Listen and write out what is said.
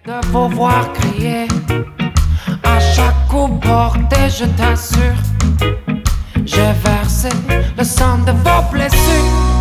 de vous voir crier à chaque coup porté, je t'assure. J'ai versé le sang de vos blessures.